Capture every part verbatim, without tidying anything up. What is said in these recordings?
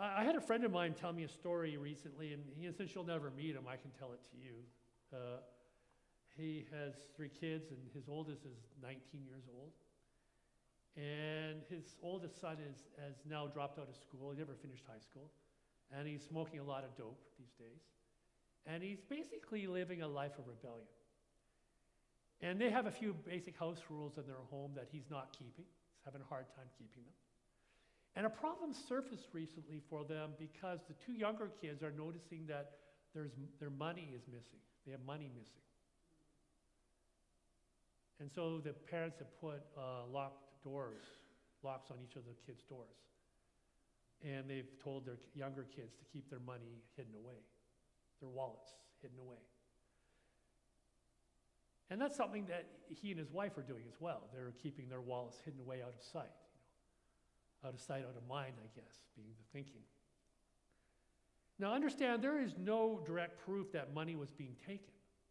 I, I had a friend of mine tell me a story recently, and he, since you'll never meet him, I can tell it to you. Uh, he has three kids, and his oldest is nineteen years old. And his oldest son is, has now dropped out of school. He never finished high school. And he's smoking a lot of dope these days. And he's basically living a life of rebellion. And they have a few basic house rules in their home that he's not keeping. He's having a hard time keeping them. And a problem surfaced recently for them because the two younger kids are noticing that there's, their money is missing. They have money missing. And so the parents have put uh, locked doors, locks on each of the kids' doors. And they've told their younger kids to keep their money hidden away, their wallets hidden away. And that's something that he and his wife are doing as well. They're keeping their wallets hidden away out of sight. You know, out of sight, out of mind, I guess, being the thinking. Now understand, there is no direct proof that money was being taken.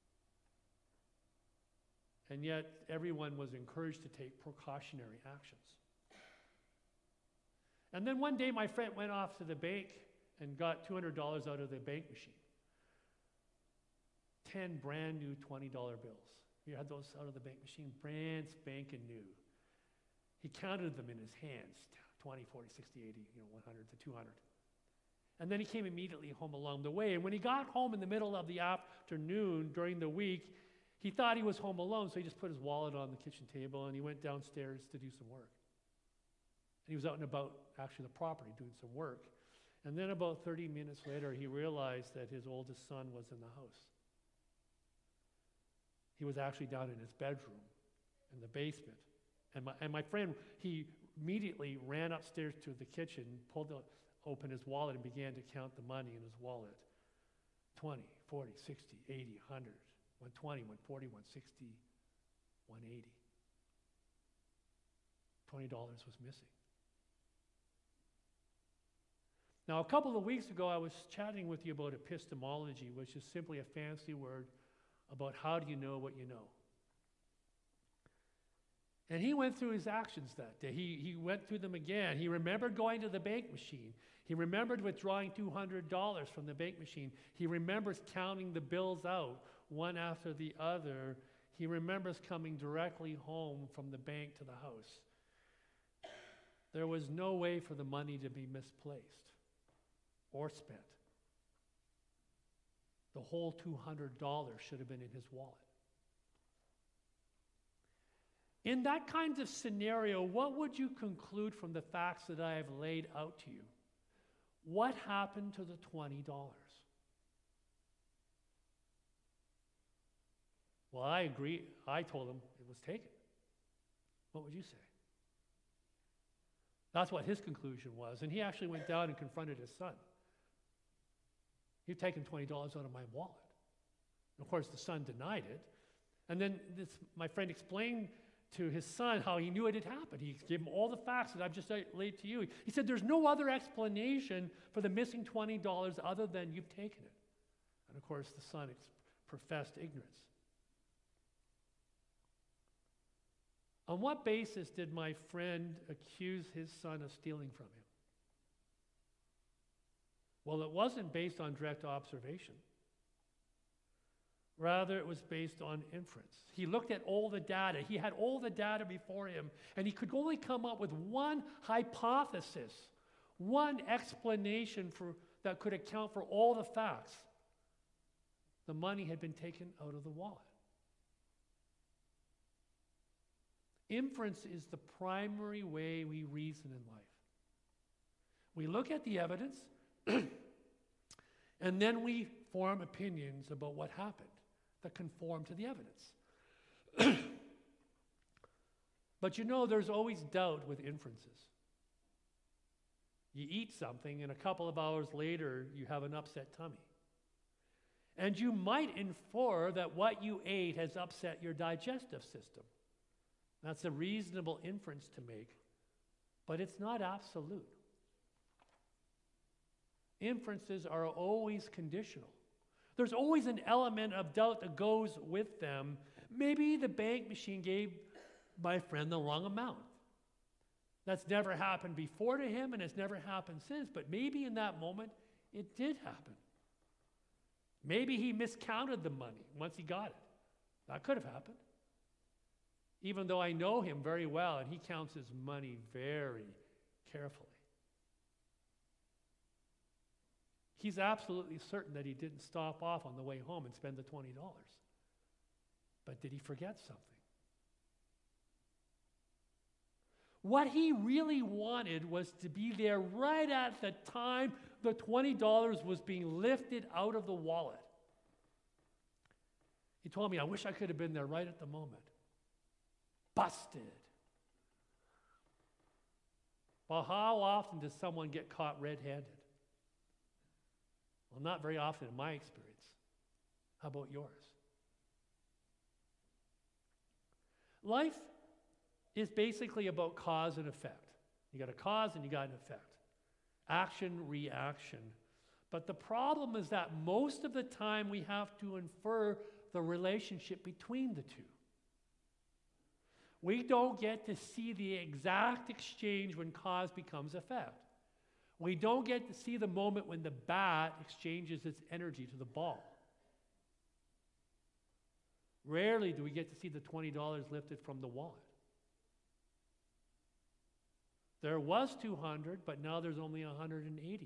And yet, everyone was encouraged to take precautionary actions. And then one day, my friend went off to the bank and got two hundred dollars out of the bank machine. ten brand new twenty dollar bills. You had those out of the bank machine, brand spanking new. He counted them in his hands, twenty, forty, sixty, eighty, you know, one hundred to two hundred. And then he came immediately home along the way. And when he got home in the middle of the afternoon during the week, he thought he was home alone, so he just put his wallet on the kitchen table and he went downstairs to do some work. And he was out and about, actually, the property doing some work. And then about thirty minutes later, he realized that his oldest son was in the house. He was actually down in his bedroom, in the basement. And my, and my friend, he immediately ran upstairs to the kitchen, pulled the, opened his wallet, and began to count the money in his wallet. twenty, forty, sixty, eighty, one hundred. one twenty, one forty, one sixty, one eighty. twenty dollars was missing. Now, a couple of weeks ago, I was chatting with you about epistemology, which is simply a fancy word about how do you know what you know. And he went through his actions that day. He, he went through them again. He remembered going to the bank machine. He remembered withdrawing two hundred dollars from the bank machine. He remembers counting the bills out one after the other. He remembers coming directly home from the bank to the house. There was no way for the money to be misplaced or spent. The whole two hundred dollars should have been in his wallet. In that kind of scenario, what would you conclude from the facts that I have laid out to you? What happened to the twenty dollars? Well, I agree. I told him it was taken. What would you say? That's what his conclusion was. And he actually went down and confronted his son. You've taken twenty dollars out of my wallet. And of course, the son denied it. And then this, my friend explained to his son how he knew it had happened. He gave him all the facts that I've just laid to you. He said, there's no other explanation for the missing twenty dollars other than you've taken it. And of course, the son ex- professed ignorance. On what basis did my friend accuse his son of stealing from him? Well, it wasn't based on direct observation. Rather, it was based on inference. He looked at all the data. He had all the data before him, and he could only come up with one hypothesis, one explanation for, that could account for all the facts. The money had been taken out of the wallet. Inference is the primary way we reason in life. We look at the evidence, and then we form opinions about what happened that conform to the evidence. But you know, there's always doubt with inferences. You eat something, and a couple of hours later, you have an upset tummy. And you might infer that what you ate has upset your digestive system. That's a reasonable inference to make, but it's not absolute. Inferences are always conditional. There's always an element of doubt that goes with them. Maybe the bank machine gave my friend the wrong amount. That's never happened before to him, and it's never happened since, but maybe in that moment it did happen. Maybe he miscounted the money once he got it. That could have happened. Even though I know him very well, and he counts his money very carefully. He's absolutely certain that he didn't stop off on the way home and spend the twenty dollars. But did he forget something? What he really wanted was to be there right at the time the twenty dollars was being lifted out of the wallet. He told me, I wish I could have been there right at the moment. Busted. Well, how often does someone get caught red-handed? Well, not very often in my experience. How about yours? Life is basically about cause and effect. You got a cause and you got an effect. Action, reaction. But the problem is that most of the time we have to infer the relationship between the two. We don't get to see the exact exchange when cause becomes effect. We don't get to see the moment when the bat exchanges its energy to the ball. Rarely do we get to see the twenty dollars lifted from the wallet. There was two hundred, but now there's only one hundred eighty.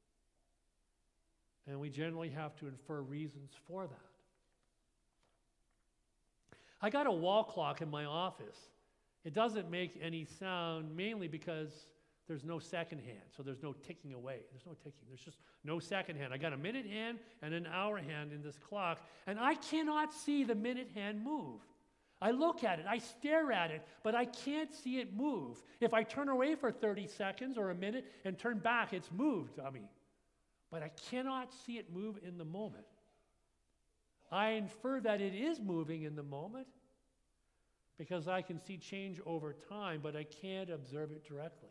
And we generally have to infer reasons for that. I got a wall clock in my office. It doesn't make any sound, mainly because there's no second hand, so there's no ticking away. There's no ticking. There's just no second hand. I got a minute hand and an hour hand in this clock, and I cannot see the minute hand move. I look at it, I stare at it, but I can't see it move. If I turn away for thirty seconds or a minute and turn back, it's moved on me. But I cannot see it move in the moment. I infer that it is moving in the moment because I can see change over time, but I can't observe it directly.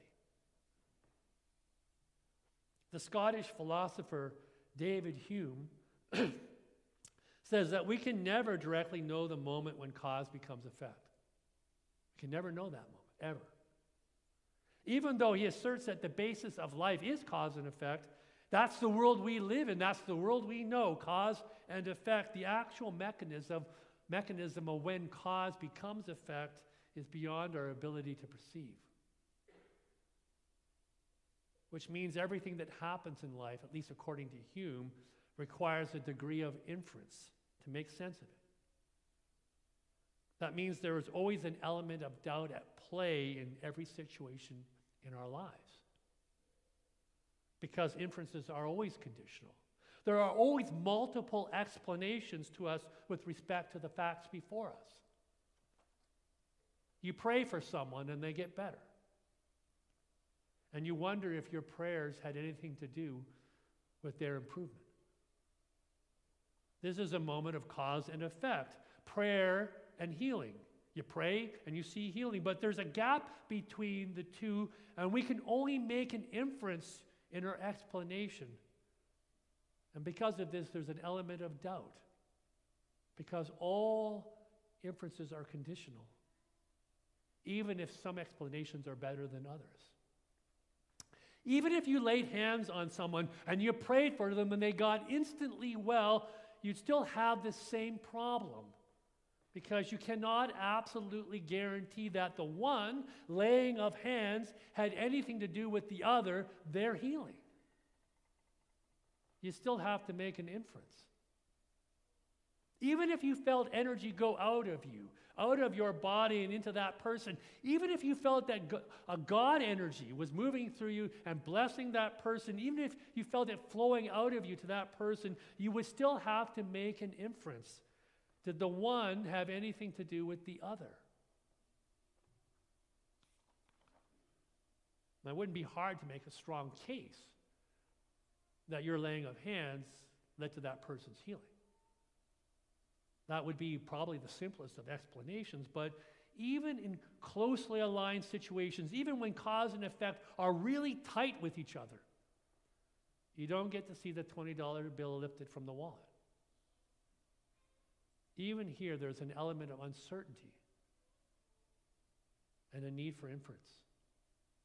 The Scottish philosopher David Hume says that we can never directly know the moment when cause becomes effect. We can never know that moment, ever. Even though he asserts that the basis of life is cause and effect, that's the world we live in. That's the world we know, cause and effect. The actual mechanism, mechanism of when cause becomes effect is beyond our ability to perceive. Which means everything that happens in life, at least according to Hume, requires a degree of inference to make sense of it. That means there is always an element of doubt at play in every situation in our lives. Because inferences are always conditional. There are always multiple explanations to us with respect to the facts before us. You pray for someone and they get better. And you wonder if your prayers had anything to do with their improvement. This is a moment of cause and effect. Prayer and healing. You pray and you see healing, but there's a gap between the two, and we can only make an inference in our explanation. And because of this, there's an element of doubt. Because all inferences are conditional, even if some explanations are better than others. Even if you laid hands on someone and you prayed for them and they got instantly well, you'd still have the same problem. Because you cannot absolutely guarantee that the one laying of hands had anything to do with the other, their healing. You still have to make an inference. Even if you felt energy go out of you, out of your body and into that person, even if you felt that a God energy was moving through you and blessing that person, even if you felt it flowing out of you to that person, you would still have to make an inference. Did the one have anything to do with the other? Now, it wouldn't be hard to make a strong case that your laying of hands led to that person's healing. That would be probably the simplest of explanations, but even in closely aligned situations, even when cause and effect are really tight with each other, you don't get to see the twenty dollar bill lifted from the wallet. Even here, there's an element of uncertainty and a need for inference.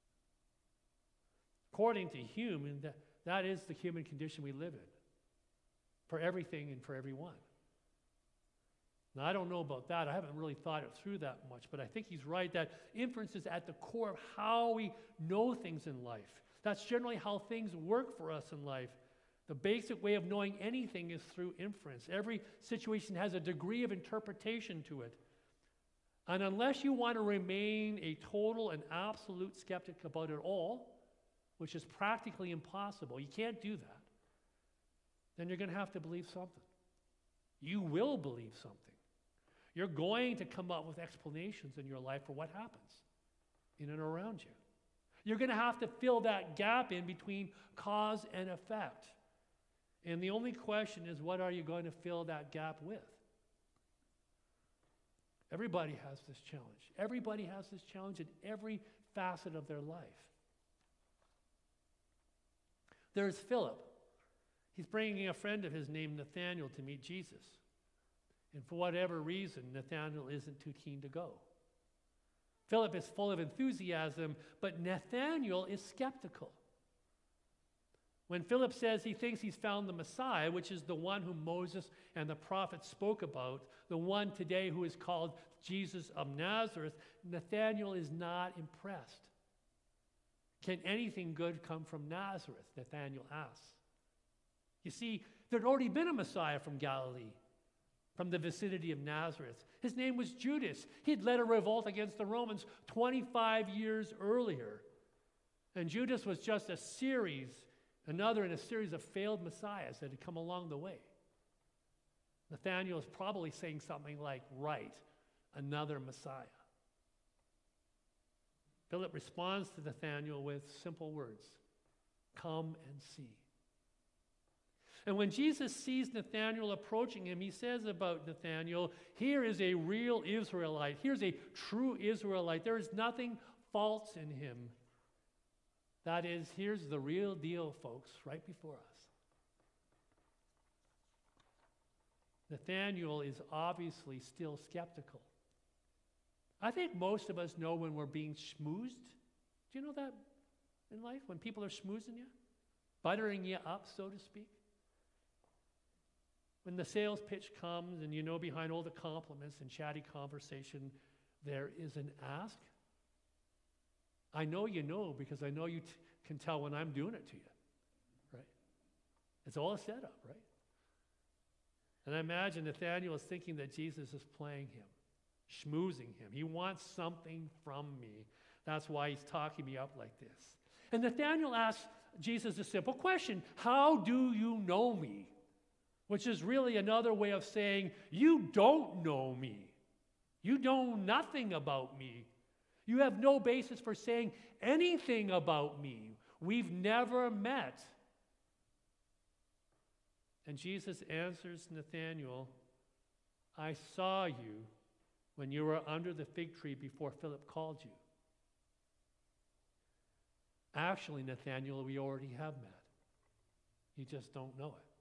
According to Hume, that, that is the human condition we live in, for everything and for everyone. Now, I don't know about that. I haven't really thought it through that much, but I think he's right that inference is at the core of how we know things in life. That's generally how things work for us in life. The basic way of knowing anything is through inference. Every situation has a degree of interpretation to it. And unless you want to remain a total and absolute skeptic about it all, which is practically impossible, you can't do that, then you're going to have to believe something. You will believe something. You're going to come up with explanations in your life for what happens in and around you. You're going to have to fill that gap in between cause and effect. And the only question is, what are you going to fill that gap with? Everybody has this challenge. Everybody has this challenge in every facet of their life. There's Philip. He's bringing a friend of his named Nathanael to meet Jesus. And for whatever reason, Nathanael isn't too keen to go. Philip is full of enthusiasm, but Nathanael is skeptical. When Philip says he thinks he's found the Messiah, which is the one whom Moses and the prophets spoke about, the one today who is called Jesus of Nazareth, Nathanael is not impressed. Can anything good come from Nazareth? Nathanael asks. You see, there'd already been a Messiah from Galilee, from the vicinity of Nazareth. His name was Judas. He'd led a revolt against the Romans twenty-five years earlier. And Judas was just a series, another in a series of failed messiahs that had come along the way. Nathanael is probably saying something like, right, another Messiah. Philip responds to Nathanael with simple words, come and see. And when Jesus sees Nathanael approaching him, he says about Nathanael, here is a real Israelite. Here's a true Israelite. There is nothing false in him. That is, here's the real deal, folks, right before us. Nathanael is obviously still skeptical. I think most of us know when we're being schmoozed. Do you know that in life? When people are schmoozing you? Buttering you up, so to speak? When the sales pitch comes and you know behind all the compliments and chatty conversation, there is an ask. I know you know because I know you t- can tell when I'm doing it to you, right? It's all a setup, right? And I imagine Nathanael is thinking that Jesus is playing him, schmoozing him. He wants something from me. That's why he's talking me up like this. And Nathanael asks Jesus a simple question, how do you know me? Which is really another way of saying, you don't know me. You know nothing about me. You have no basis for saying anything about me. We've never met. And Jesus answers Nathanael, I saw you when you were under the fig tree before Philip called you. Actually, Nathanael, we already have met. You just don't know it.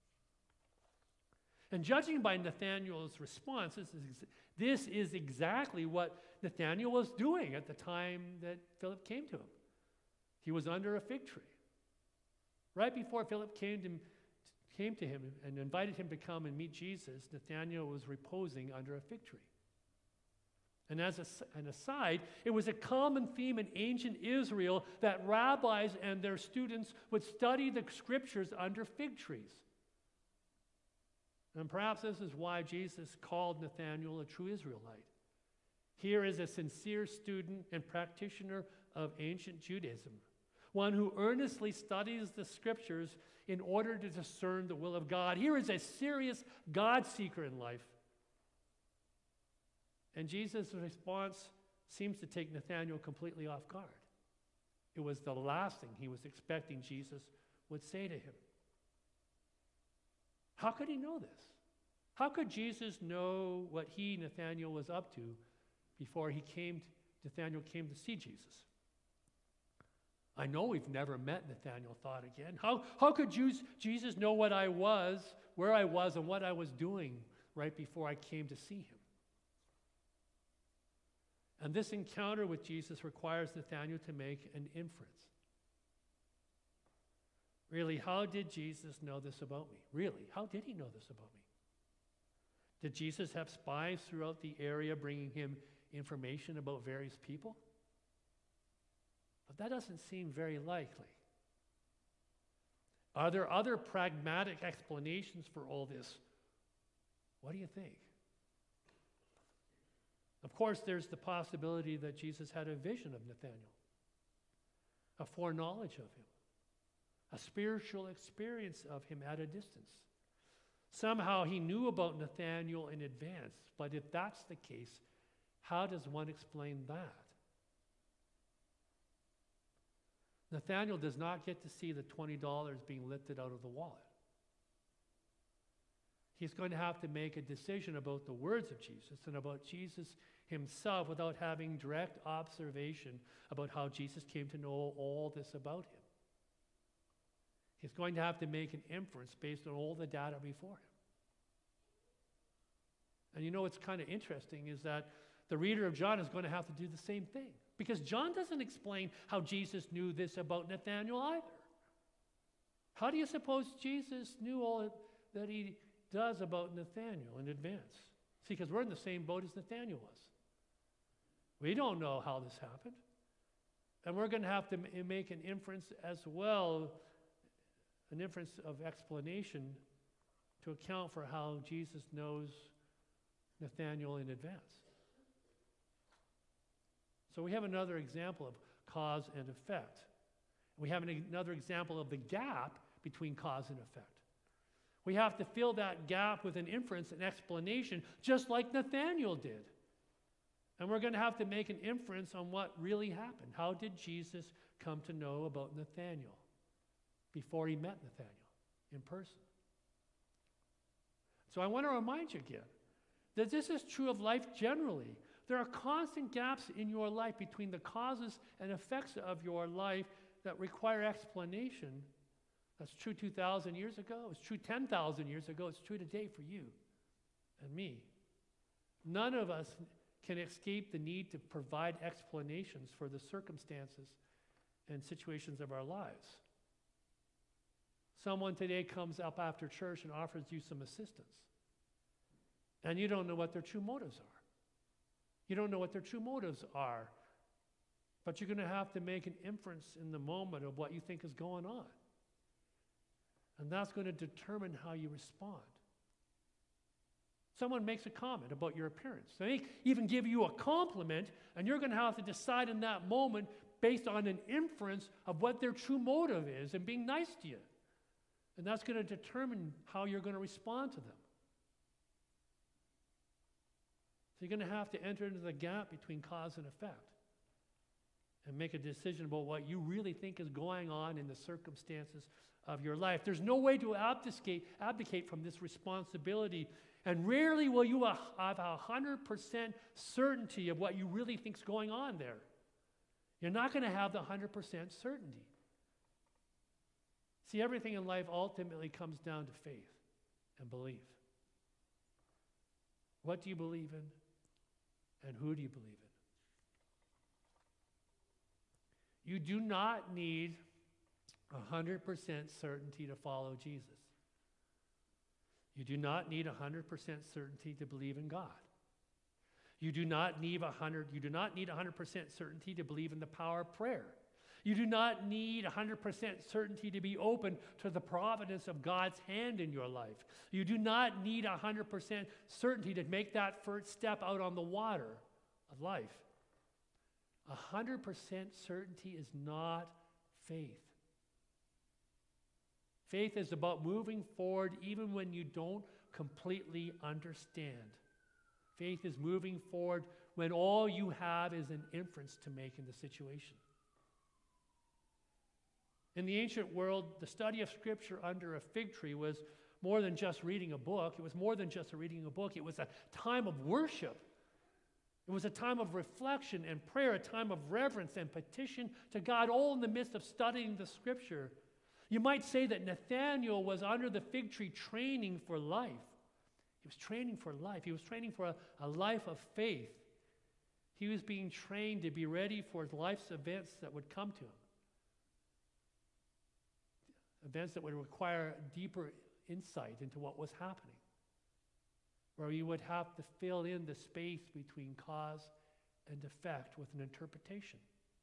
And judging by Nathanael's response, this is, this is exactly what Nathanael was doing at the time that Philip came to him. He was under a fig tree. Right before Philip came to, came to him and invited him to come and meet Jesus, Nathanael was reposing under a fig tree. And as a, an aside, it was a common theme in ancient Israel that rabbis and their students would study the scriptures under fig trees. And perhaps this is why Jesus called Nathanael a true Israelite. Here is a sincere student and practitioner of ancient Judaism, one who earnestly studies the scriptures in order to discern the will of God. Here is a serious God seeker in life. And Jesus' response seems to take Nathanael completely off guard. It was the last thing he was expecting Jesus would say to him. How could he know this? How could Jesus know what he, Nathanael, was up to before he came, Nathanael came to see Jesus? I know we've never met, Nathanael thought again. How, how could Jesus know what I was, where I was, and what I was doing right before I came to see him? And this encounter with Jesus requires Nathanael to make an inference. Really, how did Jesus know this about me? Really, how did he know this about me? Did Jesus have spies throughout the area bringing him information about various people? But that doesn't seem very likely. Are there other pragmatic explanations for all this? What do you think? Of course, there's the possibility that Jesus had a vision of Nathanael, a foreknowledge of him, a spiritual experience of him at a distance. Somehow he knew about Nathanael in advance. But if that's the case, how does one explain that? Nathanael does not get to see the twenty dollars being lifted out of the wallet. He's going to have to make a decision about the words of Jesus and about Jesus himself without having direct observation about how Jesus came to know all this about him. He's going to have to make an inference based on all the data before him. And you know what's kind of interesting is that the reader of John is going to have to do the same thing. Because John doesn't explain how Jesus knew this about Nathanael either. How do you suppose Jesus knew all that he does about Nathanael in advance? See, because we're in the same boat as Nathanael was. We don't know how this happened. And we're going to have to m- make an inference as well, an inference of explanation to account for how Jesus knows Nathanael in advance. So we have another example of cause and effect. We have an, another example of the gap between cause and effect. We have to fill that gap with an inference, an explanation, just like Nathanael did. And we're going to have to make an inference on what really happened. How did Jesus come to know about Nathanael before he met Nathanael in person? So I want to remind you again that this is true of life generally. There are constant gaps in your life between the causes and effects of your life that require explanation. That's true two thousand years ago. It's true ten thousand years ago. It's true today for you and me. None of us can escape the need to provide explanations for the circumstances and situations of our lives. Someone today comes up after church and offers you some assistance, and you don't know what their true motives are. You don't know what their true motives are, but you're going to have to make an inference in the moment of what you think is going on. And that's going to determine how you respond. Someone makes a comment about your appearance. They even give you a compliment, and you're going to have to decide in that moment based on an inference of what their true motive is and being nice to you. And that's going to determine how you're going to respond to them. So you're going to have to enter into the gap between cause and effect and make a decision about what you really think is going on in the circumstances of your life. There's no way to abdicate, abdicate from this responsibility, and rarely will you have a one hundred percent certainty of what you really think is going on there. You're not going to have the one hundred percent certainty. See, everything in life ultimately comes down to faith and belief. What do you believe in? And who do you believe in? You do not need one hundred percent certainty to follow Jesus. You do not need one hundred percent certainty to believe in God. You do not need one hundred, you do not need one hundred percent certainty to believe in the power of prayer. You do not need one hundred percent certainty to be open to the providence of God's hand in your life. You do not need one hundred percent certainty to make that first step out on the water of life. one hundred percent certainty is not faith. Faith is about moving forward even when you don't completely understand. Faith is moving forward when all you have is an inference to make in the situation. In the ancient world, the study of Scripture under a fig tree was more than just reading a book. It was more than just reading a book. It was a time of worship. It was a time of reflection and prayer, a time of reverence and petition to God, all in the midst of studying the Scripture. You might say that Nathanael was under the fig tree training for life. He was training for life. He was training for a, a life of faith. He was being trained to be ready for life's events that would come to him. events that would require deeper insight into what was happening, where you would have to fill in the space between cause and effect with an interpretation.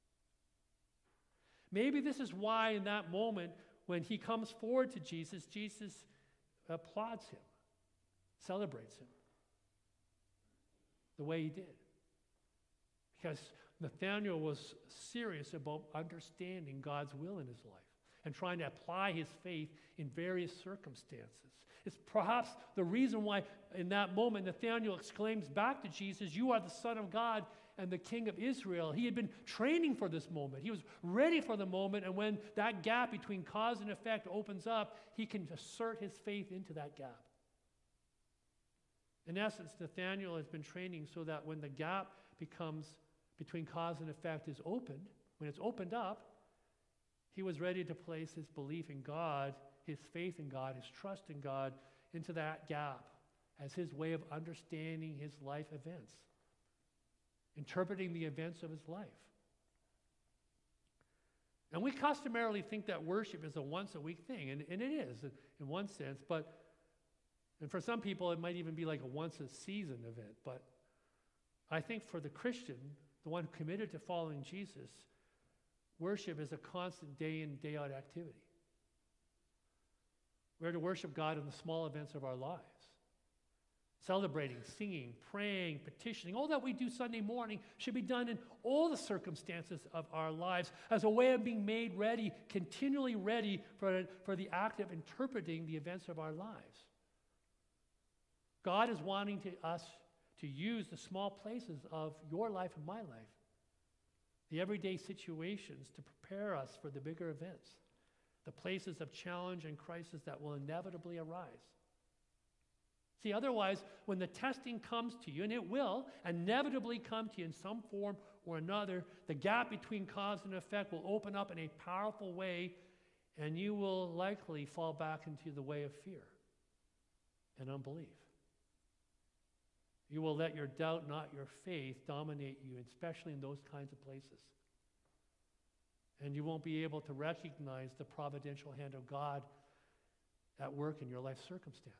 Maybe this is why in that moment when he comes forward to Jesus, Jesus applauds him, celebrates him the way he did. Because Nathanael was serious about understanding God's will in his life and trying to apply his faith in various circumstances. It's perhaps the reason why in that moment Nathanael exclaims back to Jesus, "You are the Son of God and the King of Israel." He had been training for this moment. He was ready for the moment, and when that gap between cause and effect opens up, he can assert his faith into that gap. In essence, Nathanael has been training so that when the gap becomes between cause and effect is opened, when it's opened up, he was ready to place his belief in God, his faith in God, his trust in God into that gap as his way of understanding his life events, interpreting the events of his life. And we customarily think that worship is a once-a-week thing, and, and it is in one sense, but and for some people it might even be like a once-a-season event. But I think for the Christian, the one committed to following Jesus, worship is a constant day in, day out activity. We're to worship God in the small events of our lives. Celebrating, singing, praying, petitioning, all that we do Sunday morning should be done in all the circumstances of our lives as a way of being made ready, continually ready for, for the act of interpreting the events of our lives. God is wanting to, us to use the small places of your life and my life, the everyday situations, to prepare us for the bigger events, the places of challenge and crisis that will inevitably arise. See, otherwise, when the testing comes to you, and it will inevitably come to you in some form or another, the gap between cause and effect will open up in a powerful way, and you will likely fall back into the way of fear and unbelief. You will let your doubt, not your faith, dominate you, especially in those kinds of places. And you won't be able to recognize the providential hand of God at work in your life circumstances.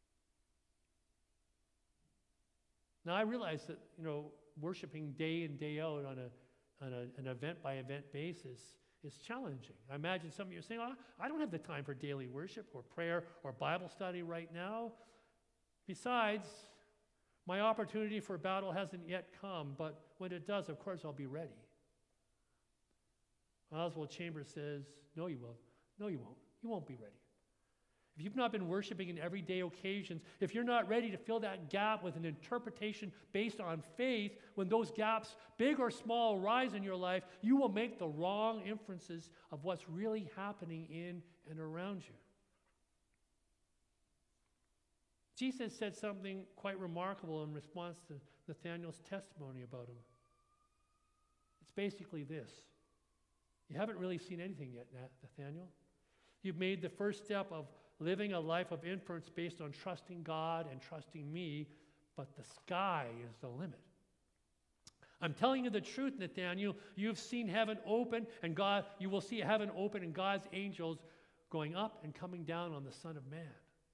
Now, I realize that, you know, worshiping day in, day out on, a, on a, an event-by-event basis is challenging. I imagine some of you are saying, oh, I don't have the time for daily worship or prayer or Bible study right now. Besides, my opportunity for battle hasn't yet come, but when it does, of course, I'll be ready. Oswald Chambers says, no, you won't. No, you won't. You won't be ready. If you've not been worshiping in everyday occasions, if you're not ready to fill that gap with an interpretation based on faith, when those gaps, big or small, rise in your life, you will make the wrong inferences of what's really happening in and around you. Jesus said something quite remarkable in response to Nathanael's testimony about him. It's basically this. You haven't really seen anything yet, Nathanael. You've made the first step of living a life of inference based on trusting God and trusting me, but the sky is the limit. I'm telling you the truth, Nathanael. You've seen heaven open, and God, you will see heaven open and God's angels going up and coming down on the Son of Man.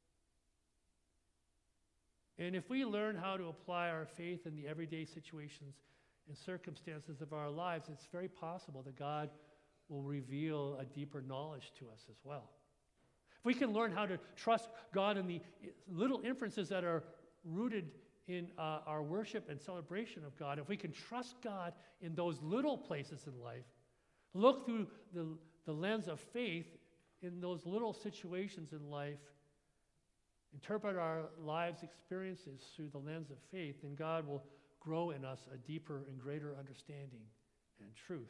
And if we learn how to apply our faith in the everyday situations and circumstances of our lives, it's very possible that God will reveal a deeper knowledge to us as well. If we can learn how to trust God in the little inferences that are rooted in uh, our worship and celebration of God, if we can trust God in those little places in life, look through the, the lens of faith in those little situations in life, interpret our lives' experiences through the lens of faith, then God will grow in us a deeper and greater understanding and truth.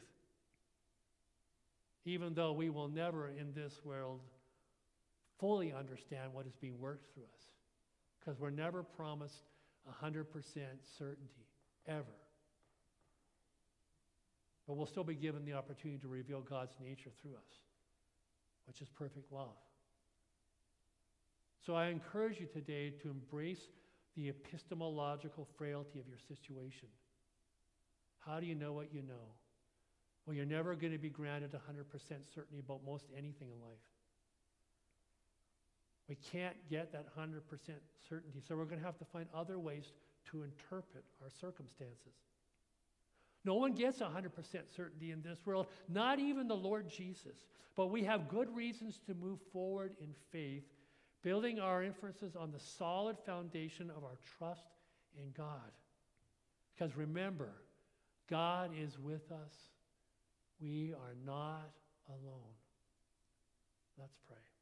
Even though we will never in this world fully understand what is being worked through us, because we're never promised one hundred percent certainty, ever. But we'll still be given the opportunity to reveal God's nature through us, which is perfect love. So I encourage you today to embrace the epistemological frailty of your situation. How do you know what you know? Well, you're never going to be granted one hundred percent certainty about most anything in life. We can't get that one hundred percent certainty, so we're going to have to find other ways to interpret our circumstances. No one gets one hundred percent certainty in this world, not even the Lord Jesus. But we have good reasons to move forward in faith, building our inferences on the solid foundation of our trust in God. Because remember, God is with us. We are not alone. Let's pray.